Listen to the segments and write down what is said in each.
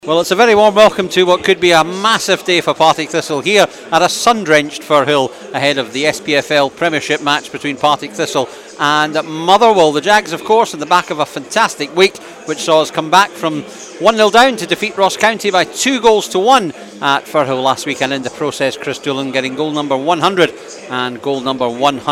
Well, it's a very warm welcome to what could be a massive day for Partick Thistle here at a sun-drenched Firhill ahead of the SPFL Premiership match between Partick Thistle and Motherwell. The Jags, of course, in the back of a fantastic week, which saw us come back from 1-0 down to defeat Ross County by 2-1 at Firhill last week, and in the process Chris Doolan getting goal number 100 and goal number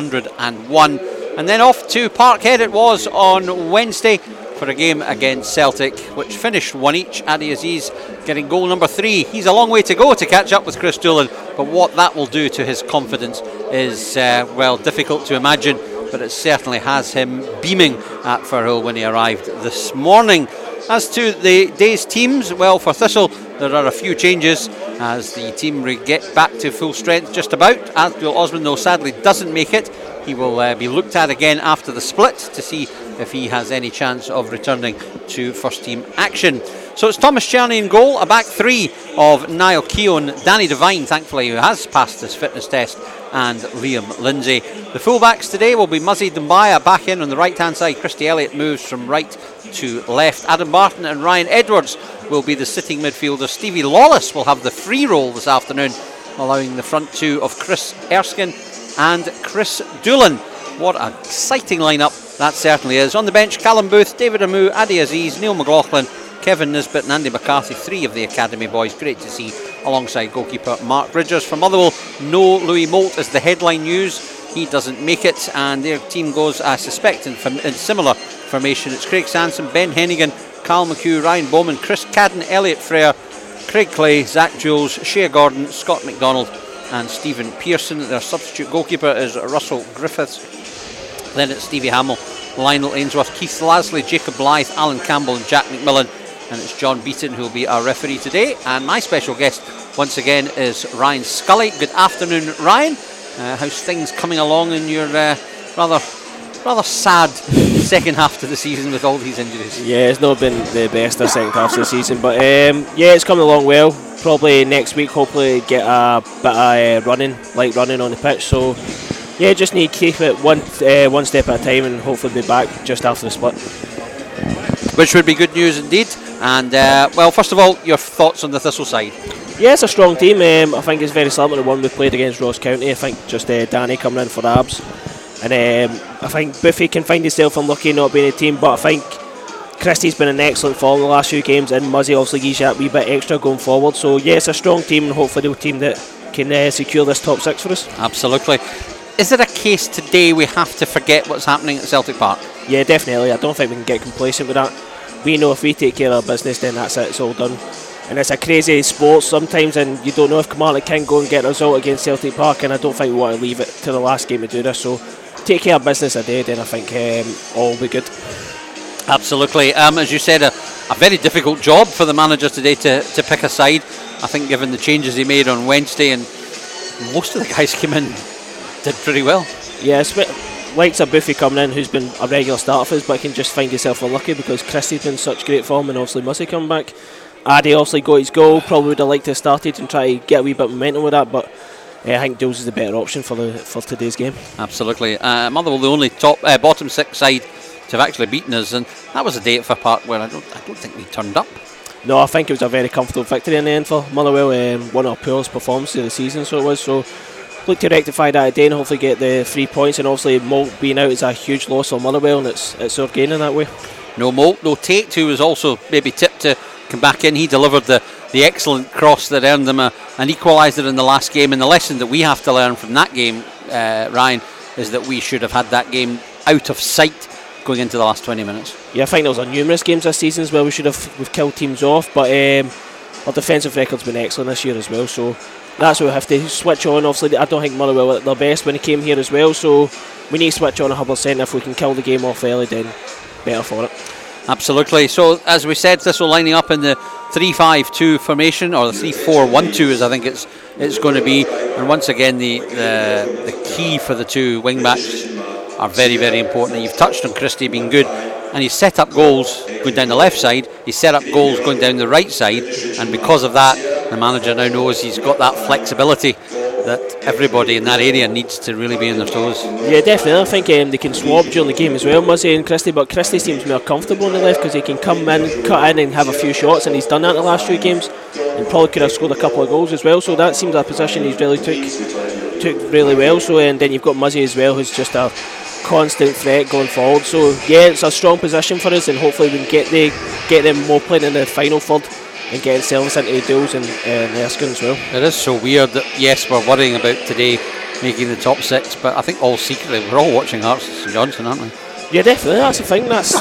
101. And then off to Parkhead it was on Wednesday for a game against Celtic, which finished one each. Adi Aziz getting goal number 3. He's a long way to go to catch up with Chris Doolan, but what that will do to his confidence is, difficult to imagine, but it certainly has him beaming at Firhill when he arrived this morning. As to the day's teams, well, for Thistle, there are a few changes as the team get back to full strength just about. Abdul Osman, though, sadly doesn't make it. He will be looked at again after the split to see if he has any chance of returning to first team action. So it's Thomas Cherny in goal, a back three of Niall Keown, Danny Devine, thankfully, who has passed his fitness test, and Liam Lindsay. The fullbacks today will be Muzzy Dumbaya back in on the right hand side. Christy Elliott moves from right to left. Adam Barton and Ryan Edwards will be the sitting midfielders. Stevie Lawless will have the free role this afternoon, allowing the front two of Chris Erskine and Chris Doolan. What an exciting lineup that certainly is. On the bench, Callum Booth, David Amu, Adi Aziz, Neil McLaughlin, Kevin Nisbet and Andy McCarthy, 3 of the academy boys. Great to see, alongside goalkeeper Mark Bridgers. For Motherwell, no Louis Moult is the headline news. He doesn't make it, and their team goes, I suspect, in similar formation. It's Craig Sanson, Ben Hennigan, Carl McHugh, Ryan Bowman, Chris Cadden, Elliot Frere, Craig Clay, Zach Jules, Shea Gordon, Scott McDonald and Stephen Pearson. Their substitute goalkeeper is Russell Griffiths. Then it's Stevie Hamill, Lionel Ainsworth, Keith Lasley, Jacob Blythe, Alan Campbell and Jack McMillan. And it's John Beaton who will be our referee today. And my special guest once again is Ryan Scully. Good afternoon, Ryan. How's things coming along in your rather sad second half to the season with all these injuries? Yeah, it's not been the best of second half of the season, but it's coming along well. Probably next week, hopefully get a bit of running on the pitch. So yeah, just need to keep it one step at a time, and hopefully be back just after the split. Which would be good news indeed. And first of all, your thoughts on the Thistle side? Yeah, it's a strong team. I think it's very similar to the one we played against Ross County. I think just Danny coming in for Abs, and I think Buffy can find himself unlucky not being a team, but I think Christie's been in excellent form the last few games, and Muzzy obviously gives you that wee bit extra going forward. So yeah, it's a strong team, and hopefully the team that can secure this top 6 for us. Absolutely. Is it a case today we have to forget what's happening at Celtic Park? Yeah, definitely. I don't think we can get complacent with that. We know if we take care of our business, then that's it, it's all done. And it's a crazy sport sometimes, and you don't know if Kilmarnock can go and get a result against Celtic Park, and I don't think we want to leave it to the last game to do this. So take care of business a day, then I think all will be good. Absolutely. As you said, a very difficult job for the manager today to pick a side. I think given the changes he made on Wednesday, and most of the guys came in, did pretty well. Yeah, likes a Buffy coming in who's been a regular starter for us, but can just find yourself unlucky because Christie's been in such great form, and obviously Muzzy coming back. Addy obviously got his goal, probably would have liked to have started and try to get a wee bit of momentum with that, but I think Jules is the better option for today's game. Absolutely. Motherwell, the only bottom 6 side to have actually beaten us, and that was a day at Fir Park where I don't think we turned up. No, I think it was a very comfortable victory in the end for Motherwell. One of our poorest performances of the season, so it was. So look to rectify that today and hopefully get the 3 points, and obviously Moult being out is a huge loss for Motherwell, and it's our gain in that way. No Moult, no Tate, who was also maybe tipped to come back in. He delivered the excellent cross that earned them an equaliser in the last game, and the lesson that we have to learn from that game, Ryan, is that we should have had that game out of sight going into the last 20 minutes. Yeah, I think there was numerous games this season where we've killed teams off, but our defensive record's been excellent this year as well, so that's what we have to switch on. Obviously, I don't think Motherwell were at their best when he came here as well, so we need to switch on 100%. If we can kill the game off early, then better for it. Absolutely. So, as we said, Thistle lining up in the 3-5-2 formation, or the 3-4-1-2 as I think it's going to be. And once again, the key for the two wing backs are very, very important. You've touched on Christie being good, and he's set up goals going down the left side, he's set up goals going down the right side, and because of that, the manager now knows he's got that flexibility that everybody in that area needs to really be on their toes. Yeah, definitely. I think they can swap during the game as well, Muzzy and Christie, but Christie seems more comfortable on the left because he can come in, cut in and have a few shots, and he's done that in the last few games and probably could have scored a couple of goals as well, so that seems a position he's really took really well. So, and then you've got Muzzy as well, who's just a constant threat going forward. So yeah, it's a strong position for us, and hopefully we can get them more playing in the final third and getting Selvis into the duels and Erskine as well. It is so weird that, yes, we're worrying about today making the top 6, but I think all secretly we're all watching Hearts and St Johnstone, aren't we? Yeah, definitely. That's the thing. That's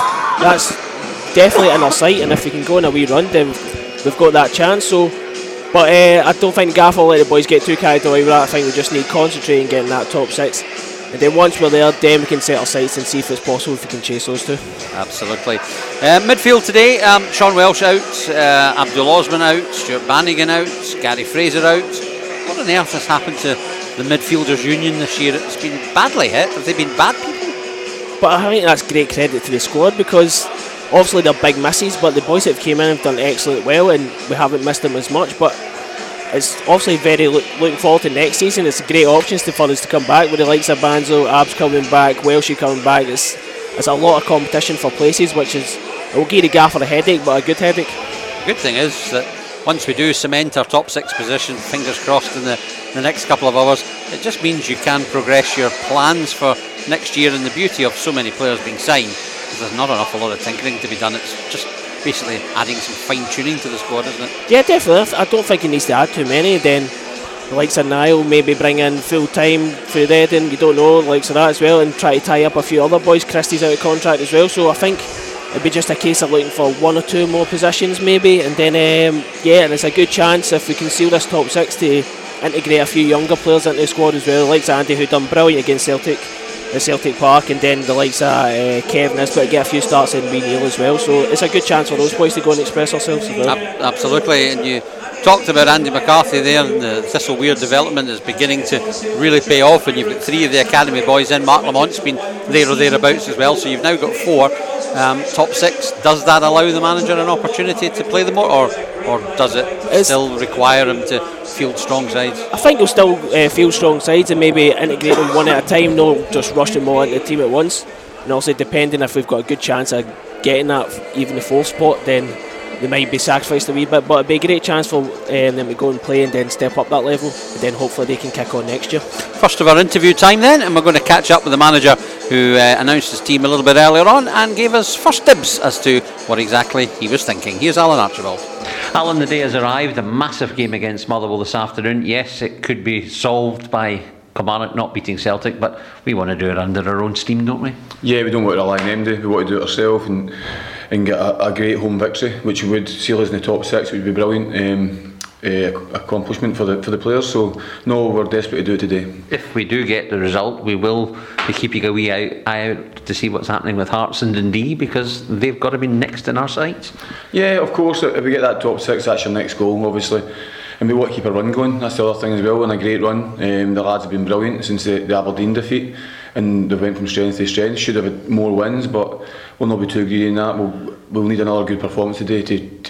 definitely in our sight, and if we can go on a wee run, then we've got that chance. So, but I don't think Gaff will let the boys get too carried away with that. I think we just need to concentrate on getting that top 6. And then once we're there, then we can set our sights and see if it's possible if we can chase those two. Absolutely. Midfield today, Sean Welsh out, Abdul Osman out, Stuart Bannigan out, Gary Fraser out. What on earth has happened to the midfielders union this year? It's been badly hit. Have they been bad people? But I think that's great credit to the squad, because obviously they're big misses, but the boys that have came in have done excellent well, and we haven't missed them as much. But it's obviously very looking forward to next season. It's great options for us to come back with the likes of Banzo, Abs coming back, Welshie coming back. It's a lot of competition for places, which it will give the Gaffer a headache, but a good headache. The good thing is that once we do cement our top 6 position, fingers crossed in the next couple of hours, it just means you can progress your plans for next year. And the beauty of so many players being signed is there's not an awful lot of tinkering to be done. It's just basically adding some fine-tuning to the squad, isn't it? Yeah, definitely. I don't think he needs to add too many. Then the likes of Niall maybe bring in full-time through Reading, you don't know, the likes of that as well, and try to tie up a few other boys. Christie's out of contract as well, so I think it'd be just a case of looking for 1 or 2 more positions maybe, and then and it's a good chance if we can seal this top 6 to integrate a few younger players into the squad as well, the likes of Andy, who done brilliant against Celtic at Celtic Park, and then the likes of Kevin Nisbet to get a few starts in Wee Neil as well. So it's a good chance for those boys to go and express ourselves as well. Absolutely. And you talked about Andy McCarthy there, and the Thistle Weir development is beginning to really pay off, and you've got 3 of the academy boys in. Mark Lamont's been there or thereabouts as well, so you've now got 4 top 6. Does that allow the manager an opportunity to play them more, or does it still require him to field strong sides? I think he'll still field strong sides and maybe integrate them one at a time, no just rush them all into the team at once. And also, depending if we've got a good chance of getting that, even the 4th spot, then they might be sacrificed a wee bit, but it'd be a great chance for them to go and play and then step up that level, and then hopefully they can kick on next year. First of our interview time then, and we're going to catch up with the manager who announced his team a little bit earlier on and gave us first dibs as to what exactly he was thinking. Here's Alan Archibald. Alan, the day has arrived, a massive game against Motherwell this afternoon. Yes, it could be solved by Kilmarnock not beating Celtic, but we want to do it under our own steam, don't we? Yeah, we don't want to rely on them, we want to do it ourselves and get a great home victory, which would seal us in the top 6, which would be brilliant accomplishment for the players. So no, we're desperate to do it today. If we do get the result, we will be keeping a wee eye out to see what's happening with Hearts and Dundee, because they've got to be next in our sights. Yeah, of course, if we get that top 6, that's your next goal, obviously. And we want to keep a run going, that's the other thing as well, and a great run. The lads have been brilliant since the Aberdeen defeat, and they went from strength to strength. Should have had more wins, but we'll not be too greedy in that. We'll need another good performance today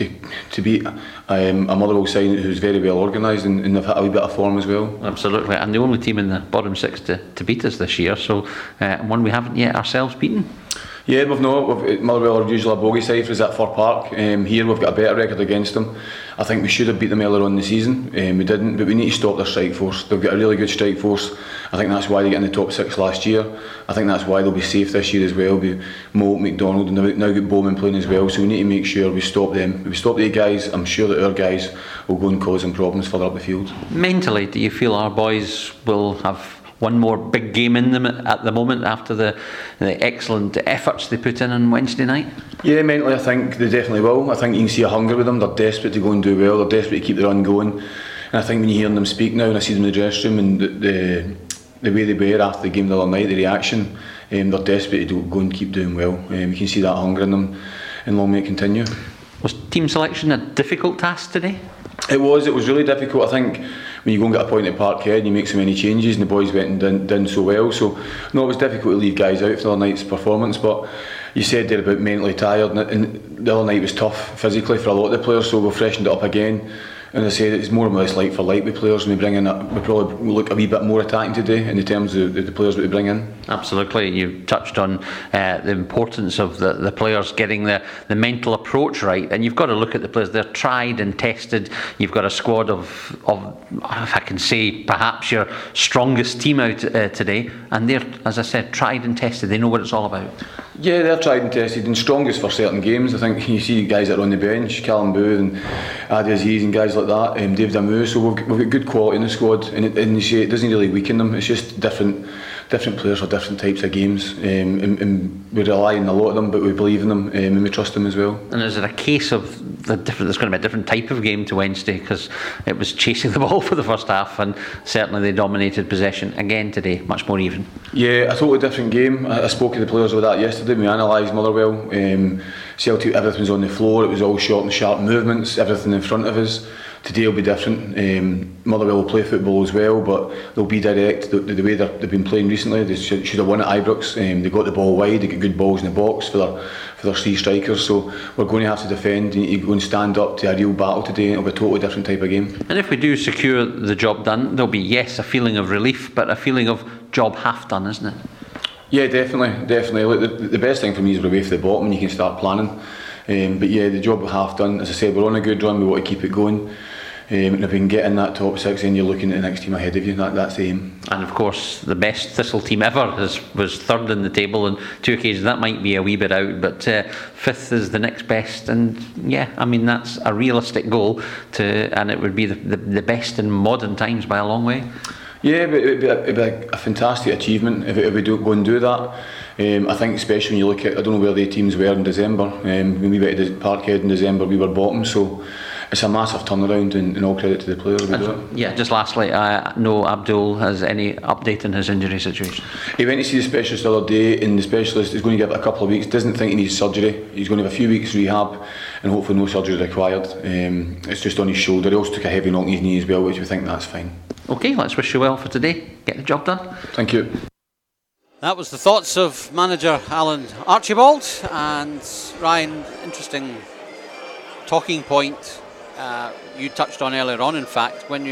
to beat a Motherwell side who's very well organised and they've had a wee bit of form as well. Absolutely, and the only team in the bottom 6 to beat us this year, so one we haven't yet ourselves beaten. Yeah, Motherwell are usually a bogey side for us at Fir Park. Here we've got a better record against them. I think we should have beat them earlier on in the season. We didn't, but we need to stop their strike force. They've got a really good strike force. I think that's why they got in the top 6 last year. I think that's why they'll be safe this year as well. Be Moult, McDonald, and they've now got Bowman playing as well. So we need to make sure we stop them. If we stop the guys, I'm sure that our guys will go and cause them problems further up the field. Mentally, do you feel our boys will have one more big game in them at the moment after the excellent efforts they put in on Wednesday night? Yeah, mentally I think they definitely will. I think you can see a hunger with them. They're desperate to go and do well. They're desperate to keep the run going. And I think when you hear them speak now, and I see them in the dressing room and the way they were after the game the other night, the reaction, they're desperate to go and keep doing well. You can see that hunger in them, and long may it continue. Was team selection a difficult task today? It was really difficult. I think when you go and get a point at Parkhead and you make so many changes, and the boys went and done so well. So no, it was difficult to leave guys out for the other night's performance, but you said there about mentally tired, and the other night was tough physically for a lot of the players, so we've freshened it up again. And I said it's more or less like for like with players, and we bring in we probably look a wee bit more attacking today in the terms of the players that we bring in. Absolutely, you touched on the importance of the players getting the mental approach right, and you've got to look at the players. They're tried and tested. You've got a squad of if I can say, perhaps your strongest team out today, and they're, as I said, tried and tested. They know what it's all about. Yeah, they're tried and tested and strongest for certain games. I think you see guys that are on the bench, Callum Booth and Adi Aziz and guys like that, Dave Damu. So we've got good quality in the squad, and you see it doesn't really weaken them. It's just different players for different types of games, and we rely on a lot of them, but we believe in them, and we trust them as well. And is it a case of there's going to be a different type of game to Wednesday, because it was chasing the ball for the first half, and certainly they dominated possession again today, much more even? Yeah, a totally different game. I spoke to the players about that yesterday. We analysed Motherwell. Celtic, everything was on the floor. It was all short and sharp movements, everything in front of us. Today will be different. Motherwell will play football as well, but they'll be direct. The way they've been playing recently, they should have won at Ibrox. They got the ball wide, they got good balls in the box for their three strikers. So we're going to have to defend. You need to go and stand up to a real battle today. It'll be a totally different type of game. And if we do secure the job done, there'll be, yes, a feeling of relief, but a feeling of job half done, isn't it? Yeah, definitely. Look, the best thing for me is we're away from the bottom and you can start planning. But yeah, the job half done. As I said, we're on a good run. We want to keep it going. And if we can get in that top six, then you're looking at the next team ahead of you. That's the aim. And of course, the best Thistle team ever was third in the table on 2 occasions. That might be a wee bit out, but fifth is the next best. And yeah, I mean, that's a realistic goal, and it would be the best in modern times by a long way. Yeah, but it'd be a fantastic achievement if we do go and do that. I think especially when you look at, I don't know where the teams were in December. When we went to Parkhead in December, we were bottom, so it's a massive turnaround, and all credit to the players who do it. Yeah, just lastly, no Abdul has any update on his injury situation. He went to see the specialist the other day, and the specialist is going to give it a couple of weeks. Doesn't think he needs surgery. He's going to have a few weeks rehab, and hopefully no surgery required. It's just on his shoulder. He also took a heavy knock on his knee as well, which we think that's fine. Okay, let's wish you well for today. Get the job done. Thank you. That was the thoughts of manager Alan Archibald. And Ryan, interesting talking point you touched on earlier on. In fact, when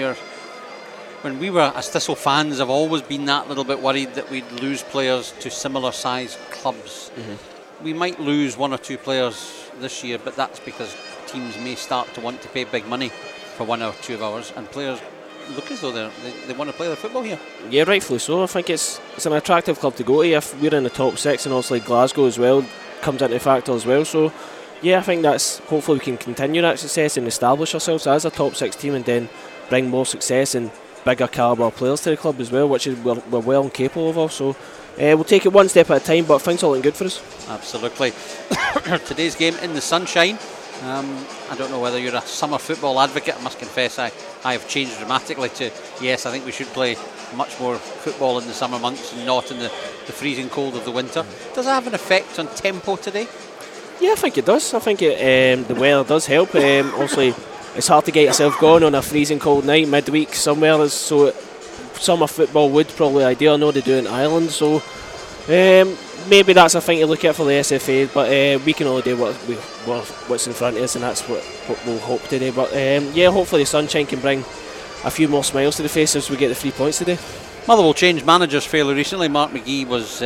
we were as Thistle fans, have always been that little bit worried that we'd lose players to similar size clubs. Mm-hmm. We might lose one or two players this year, but that's because teams may start to want to pay big money for 1 or 2 of ours, and players look as though they want to play their football here. Yeah, rightfully so. I think it's an attractive club to go to if we're in the top six, and obviously Glasgow as well comes into factor as well. So yeah, I think that's, hopefully we can continue that success and establish ourselves as a top six team, and then bring more success and bigger calibre players to the club as well, which is we're well and capable of. So we'll take it one step at a time, but things are looking good for us. Absolutely. Today's game in the sunshine. I don't know whether you're a summer football advocate. I must confess I have changed dramatically to yes, I think we should play much more football in the summer months and not in the freezing cold of the winter. Does it have an effect on tempo today? Yeah, I think it does. I think the weather does help. Obviously it's hard to get yourself going on a freezing cold night midweek somewhere, so summer football would probably ideal. I know they do it in Ireland, so maybe that's a thing to look at for the SFA, but we can only do what's in front of us, and that's what we'll hope today. But yeah, hopefully the sunshine can bring a few more smiles to the face as we get the 3 points today. Motherwell changed managers fairly recently. Mark McGee was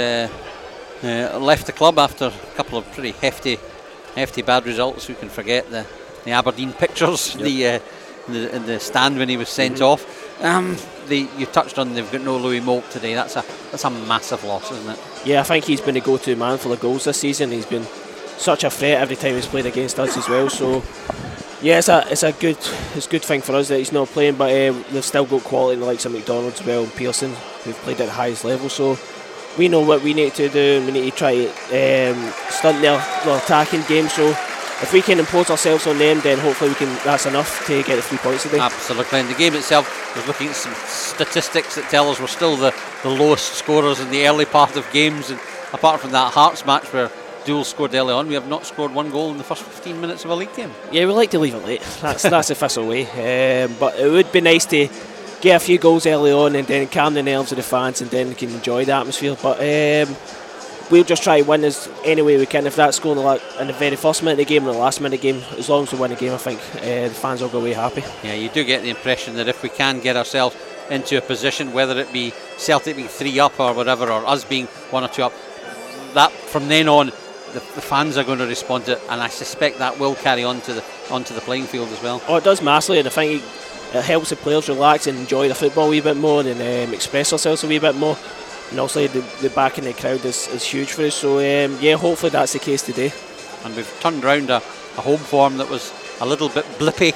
left the club after a couple of pretty hefty bad results. Who can forget the Aberdeen pictures, yep. in the stand when he was sent off. You touched on they've got no Louis Moult today. That's a massive loss, isn't it? Yeah, I think he's been the go-to man for the goals this season. He's been such a threat every time he's played against us as well. So yeah, it's a good thing for us that he's not playing. But they've still got quality in the likes of McDonald as well and Pearson, who've played at the highest level. So we know what we need to do. We need to try to stunt their attacking game. So if we can impose ourselves on them, then hopefully that's enough to get the 3 points today. Absolutely. And the game itself, I was looking at some statistics that tell us we're still the lowest scorers in the early part of games, and apart from that Hearts match where Dool scored early on, we have not scored one goal in the first 15 minutes of a league game. Yeah, we like to leave it late. That's the Thistle way. But it would be nice to get a few goals early on and then calm the nerves of the fans, and then we can enjoy the atmosphere. But we'll just try to win as any way we can. If that's going in the very first minute of the game or the last minute of the game, as long as we win the game, I think the fans will go away happy. Yeah, you do get the impression that if we can get ourselves into a position, whether it be Celtic being 3 up or whatever, or us being 1 or 2 up, that from then on the fans are going to respond to it, and I suspect that will carry on to onto the playing field as well. Oh, it does massively, and I think it helps the players relax and enjoy the football a wee bit more and express themselves a wee bit more. And also the back in the crowd is huge for us. So yeah, hopefully that's the case today. And we've turned round a home form that was a little bit blippy,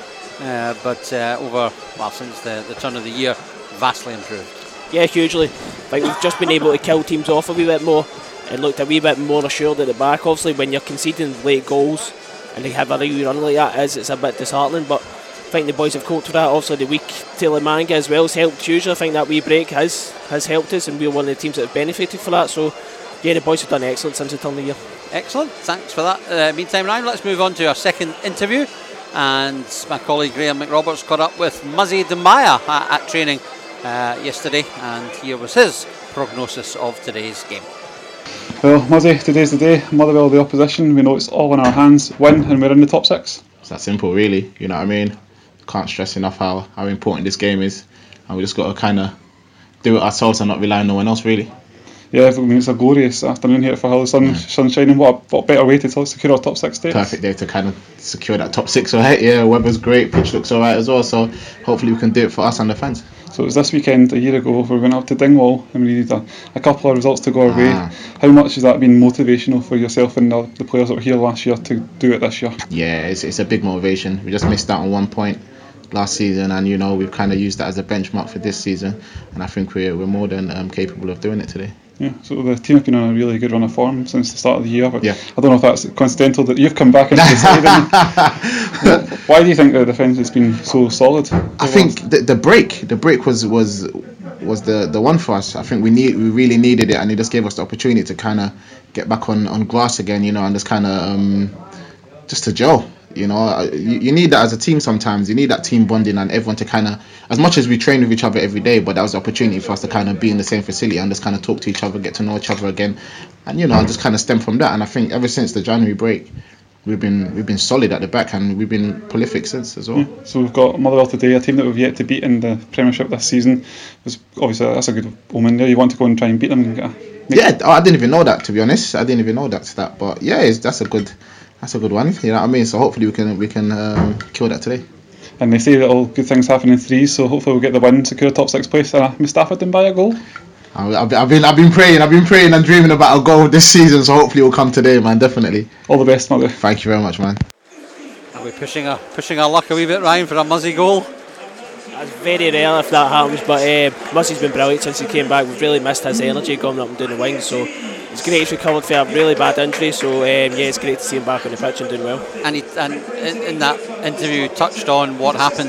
but since the turn of the year, vastly improved. Yeah, hugely. Like we've just been able to kill teams off a wee bit more and looked a wee bit more assured at the back. Obviously, when you're conceding late goals and they have a wee run like that, it's a bit disheartening. But I think the boys have coped with that. Also, the weak Taylor Manga as well has helped hugely. I think that wee break has helped us, and we're one of the teams that have benefited for that. So, yeah, the boys have done excellent since the turn of the year. Excellent, thanks for that. Meantime, Ryan, let's move on to our second interview. And my colleague Graham McRoberts caught up with Muzzy Dembaya at training yesterday, and here was his prognosis of today's game. Well, Muzzy, today's the day. Motherwell the opposition. We know it's all in our hands. Win and we're in the top 6. It's that simple, really. You know what I mean? Can't stress enough how important this game is, and we just got to kind of do it ourselves and not rely on no one else, really. Yeah, I mean, it's a glorious afternoon here for Hull. The sun's shining. What better way to secure our top 6 status? Perfect day to kind of secure that top 6, alright? Yeah, weather's great, pitch looks alright as well, so hopefully we can do it for us and the fans. So it was this weekend a year ago we went up to Dingwall and we needed a couple of results to go our way. How much has that been motivational for yourself and the players that were here last year to do it this year? Yeah, it's a big motivation. We just missed out on 1 point last season, and you know we've kind of used that as a benchmark for this season, and I think we're more than capable of doing it today. Yeah, so the team have been on a really good run of form since the start of the year, but yeah. I don't know if that's coincidental that you've come back into the side. Why do you think the defence has been so solid? I think the break was the one for us. I think we really needed it, and it just gave us the opportunity to kind of get back on grass again, you know, and just kind of just to gel. You know, you need that as a team sometimes. You need that team bonding and everyone to kind of, as much as we train with each other every day, but that was the opportunity for us to kind of be in the same facility and just kind of talk to each other, get to know each other again, and you know, and just kind of stem from that. And I think ever since the January break, we've been solid at the back, and we've been prolific since as well. Yeah, so we've got Motherwell today, a team that we've yet to beat in the Premiership this season. Obviously that's a good omen there. You want to go and try and beat them and get I didn't even know that, to be honest. I didn't even know that stat, but yeah, that's a good one. You know what I mean? So hopefully we can kill that today. And they say that all good things happen in threes, so hopefully we'll get the win, secure a top 6 place, and a Mustafa Dembaya goal. I've been praying and dreaming about a goal this season, so hopefully it will come today, man. Definitely. All the best, Mother. Thank you very much, man. Are we pushing our luck a wee bit, Ryan, for a Muzzy goal? That's very rare if that happens, but Muzzy's been brilliant since he came back. We've really missed his energy going up and down the wings, so it's great he's recovered from a really bad injury, so it's great to see him back on the pitch and doing well. And in that interview touched on what happened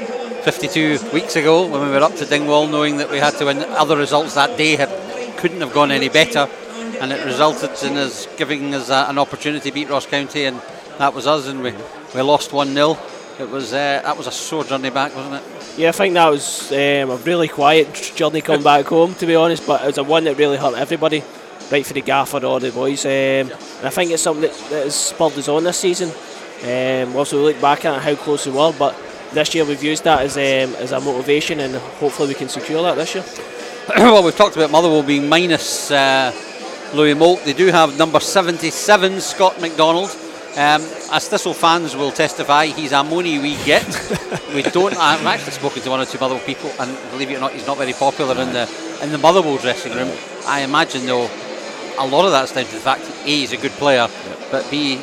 52 weeks ago when we were up to Dingwall, knowing that we had to win. Other results that day couldn't have gone any better, and it resulted in us giving us an opportunity to beat Ross County, and that was us, and we lost 1-0. It was that was a sore journey back, wasn't it? Yeah, I think that was a really quiet journey coming back home, to be honest, but it was a one that really hurt everybody, right for the gaffer or the boys, and I think it's something that has spurred us on this season. Also we look back at how close we were, but this year we've used that as a motivation, and hopefully we can secure that this year. Well, we've talked about Motherwell being minus Louis Moult. They do have number 77, Scott McDonald. As Thistle fans will testify, he's a money we get. I've actually spoken to one or two Motherwell people, and believe it or not, he's not very popular in the Motherwell dressing room. I imagine though a lot of that's down to the fact that A, he's a good player, but B,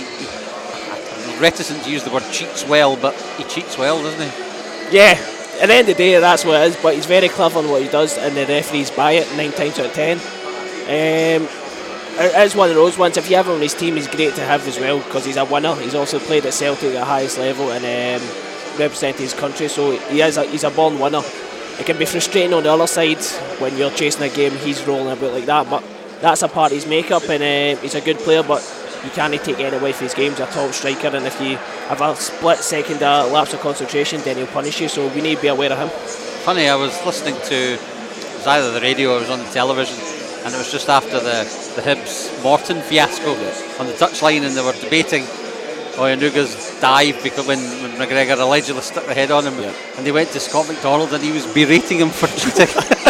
I'm reticent to use the word cheats well, but he cheats well, doesn't he? Yeah, at the end of the day that's what it is, but he's very clever in what he does, and the referees buy it 9 times out of 10. It's one of those ones, if you have him on his team, he's great to have as well, because he's a winner. He's also played at Celtic at the highest level and represented his country, so he's a born winner. It can be frustrating on the other side when you're chasing a game, he's rolling about like that, but that's a part of his makeup, and he's a good player, but you can't take any away from his game. He's a top striker, and if you have a split second lapse of concentration, then he'll punish you, so we need to be aware of him. Funny, I was listening to, it was either the radio or it was on the television, and it was just after the the Hibs Morton fiasco on the touchline, and they were debating Oyanuga's dive because when McGregor allegedly stuck the head on him, and they went to Scott McDonald and he was berating him for cheating.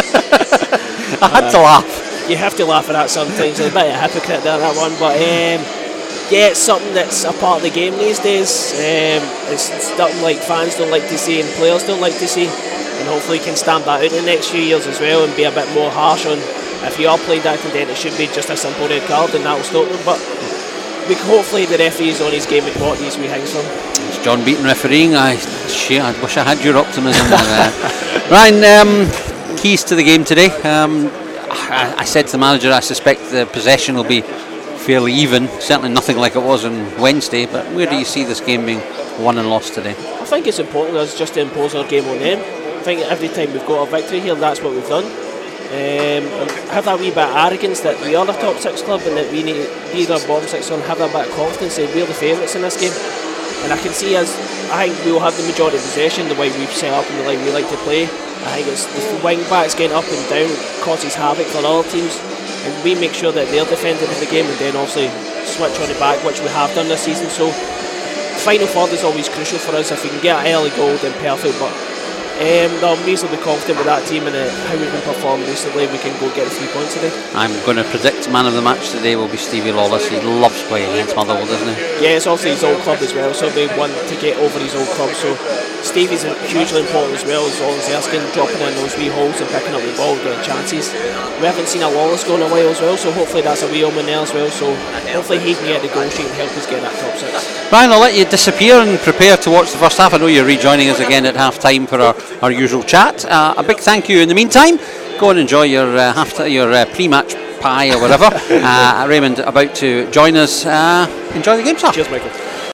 I had to laugh. You have to laugh at that sometimes. There's a bit of a hypocrite there, that one, but it's something that's a part of the game these days. It's something like fans don't like to see and players don't like to see, and hopefully can stamp that out in the next few years as well and be a bit more harsh on if you are played that content. It should be just a simple red card and that will stop them, but hopefully the referee is on his game and caught these wee things from. It's John Beaton refereeing. I wish I had your optimism there. Ryan, keys to the game today. I said to the manager I suspect the possession will be fairly even, certainly nothing like it was on Wednesday, but where do you see this game being won and lost today? I think it's important us just to impose our game on them. I think every time we've got a victory here, that's what we've done. And have that wee bit of arrogance that we are the top 6 club and that we need either bottom 6 and have that bit of confidence that we're the favourites in this game. And I can see I think we will have the majority of possession the way we've set up and the way we like to play. I think it's the wing backs getting up and down causes havoc for other teams, and we make sure that they're defending in the game and then obviously switch on the back, which we have done this season. So final third is always crucial for us. If we can get an early goal, then perfect, but I'm reasonably confident with that team and how we've been performing recently. We can go get the 3 points today. I'm going to predict man of the match today will be Stevie Lawless. He loves playing against Motherwell, doesn't he? Yeah, it's obviously his old club as well, so they want to get over his old club. So Stevie's hugely important as well as Erskine dropping in those wee holes and picking up the ball and getting chances. We haven't seen a Lawless goal in a while as well, so hopefully that's a wee omen there as well. So hopefully he can get the goal sheet and help us get that top 6. Ryan, I'll let you disappear and prepare to watch the first half. I know you're rejoining us again at half time for our usual chat. A big thank you in the meantime. Go and enjoy your pre-match pie or whatever. Raymond about to join us. Enjoy the game, sir. Cheers, Michael.